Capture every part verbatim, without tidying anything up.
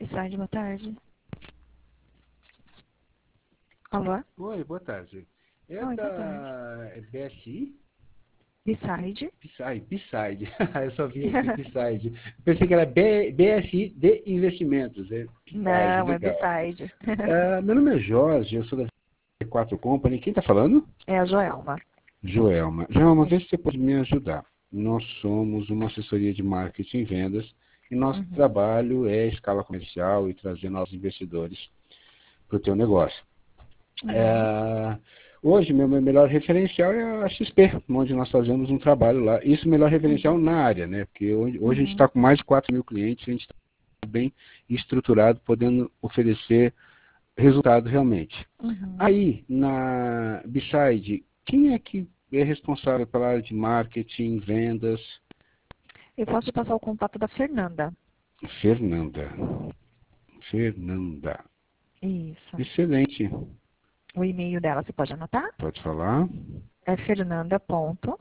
B-Side, boa tarde. Alô? Oi, boa tarde. É Oi, boa da tarde. é B S I? B-Side? Beside, Beside. Eu só vi aqui Beside. Pensei que era B, BSI de Investimentos. É Beside, Não, é legal. B-Side. Ah, meu nome é Jorge, eu sou da C quatro Company. Quem está falando? É a Joelma. Joelma. Joelma, vê se você pode me ajudar. Nós somos uma assessoria de marketing e vendas e nosso Uhum. trabalho é escala comercial e trazer novos investidores para o teu negócio. Uhum. É, hoje, meu melhor referencial é a X P, onde nós fazemos um trabalho lá. Isso, melhor referencial Uhum. na área, né? Porque hoje, hoje Uhum. a gente está com mais de quatro mil clientes, a gente está bem estruturado, podendo oferecer resultado realmente. Uhum. Aí, na Beside, quem é que é responsável pela área de marketing, vendas? Eu posso te passar o contato da Fernanda. Fernanda. Fernanda. Isso. Excelente. O e-mail dela, você pode anotar? Pode falar. É fernanda ponto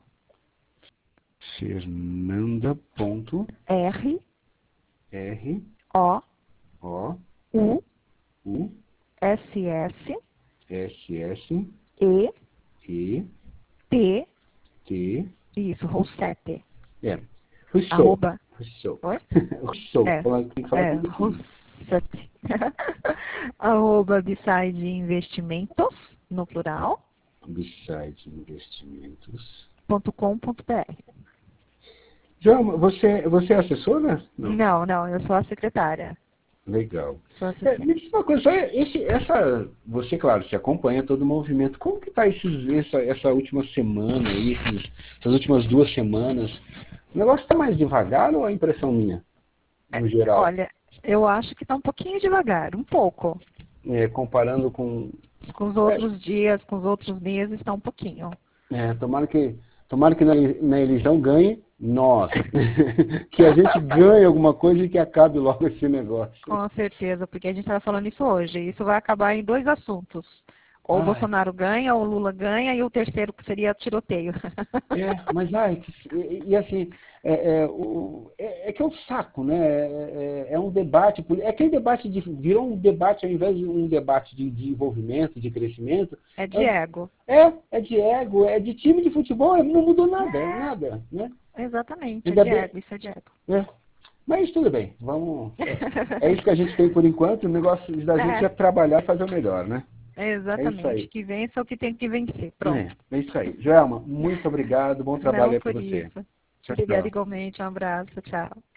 Fernanda ponto r R o O u U s s S S e E t T isso, Rousseff. é Rousseau. Arroba. Rousseau. Oi? Rousseau. É, Fala- Tem que falar é, tudo assim. Rousseff. Arroba Beside Investimentos, no plural, Beside Investimentos. ponto com ponto br. João, você, você é assessora? Não. Não, não, eu sou a secretária. Legal. Sou É, me assistente. diz uma coisa, só esse, essa, você, claro, se acompanha todo o movimento. Como que está essa, essa última semana, aí, esses, essas últimas duas semanas? O negócio está mais devagar ou é impressão minha, É, no geral? olha, eu acho que está um pouquinho devagar, um pouco. É, comparando com... Com os É, outros dias, com os outros meses, está um pouquinho. É, tomara que, tomara que na, na eleição ganhe nós. Que a gente ganhe alguma coisa e que acabe logo esse negócio. Com certeza, porque a gente estava falando isso hoje. Isso vai acabar em dois assuntos. Ou o Ai, Bolsonaro ganha, ou o Lula ganha, e o terceiro que seria tiroteio. é, mas ai, que- e, e assim, é, é, o, é, é que é um saco, né? É, é- é um debate, poli- é aquele debate de, virou um debate ao invés de um debate de desenvolvimento, de crescimento, É de é, ego. é, é de ego, é de time de futebol, não mudou nada, nada, né? Exatamente, é Ainda de bem, ego, isso é de ego. é, mas tudo bem, vamos. É, é isso que a gente tem por enquanto, o negócio da gente é É, trabalhar e fazer o melhor, né? É isso exatamente. aí. Que vença o que tem que vencer. É, Pronto. é isso aí. Joelma, muito obrigado, bom trabalho Não aí para por você. isso. Tchau, Obrigada tchau. igualmente. Um abraço. Tchau.